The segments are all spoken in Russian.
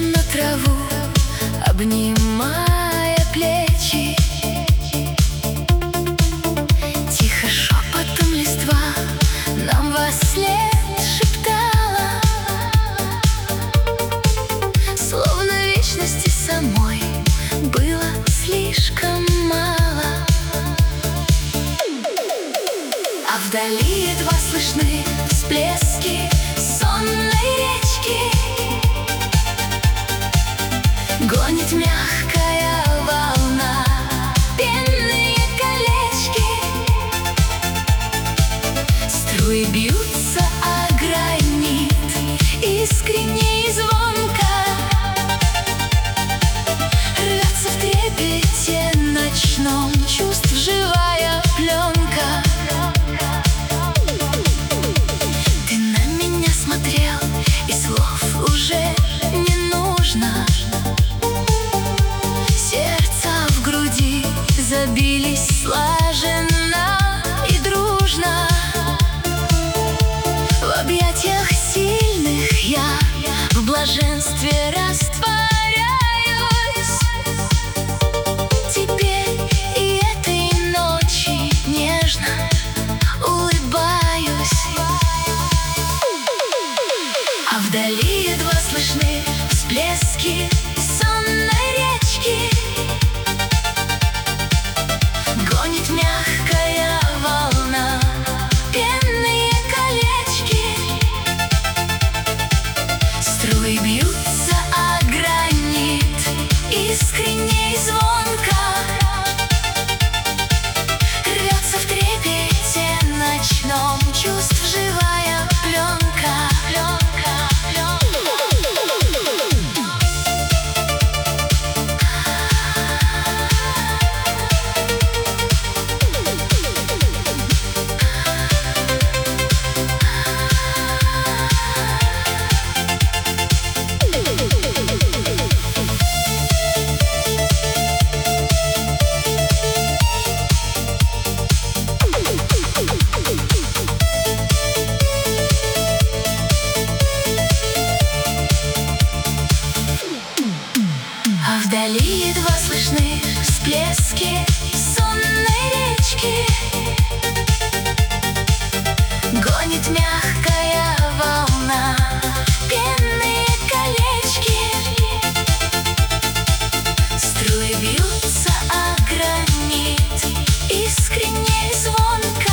на траву, обнимая плечи. Тихо шепотом листва нам вослед шептала, словно вечности самой было слишком мало. А вдали едва слышны всплески сонной речки. Гонит мягкая волна пенные колечки. Струи бьются о гранит искренне и звонко. Рвется в трепете ночном чувств живая пленка. Ты на меня смотрел, и слов уже не нужно. Сердца в груди забились слаженно и дружно. В объятиях сильных я в блаженстве растворяюсь. Теперь и этой ночи нежно улыбаюсь. А вдали едва слышны всплески сонной речки. Гонит мягкая волна пенные колечки. Струи бьются о гранит искренне и звонко. Рвется в трепете ночном чувств живая пленка. А вдали едва слышны всплески сонной речки. Гонит мягкая волна пенные колечки. Струи бьются о гранит искренне и звонко.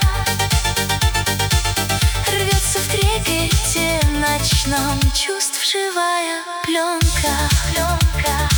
Рвется в трепете ночном чувств живая пленка.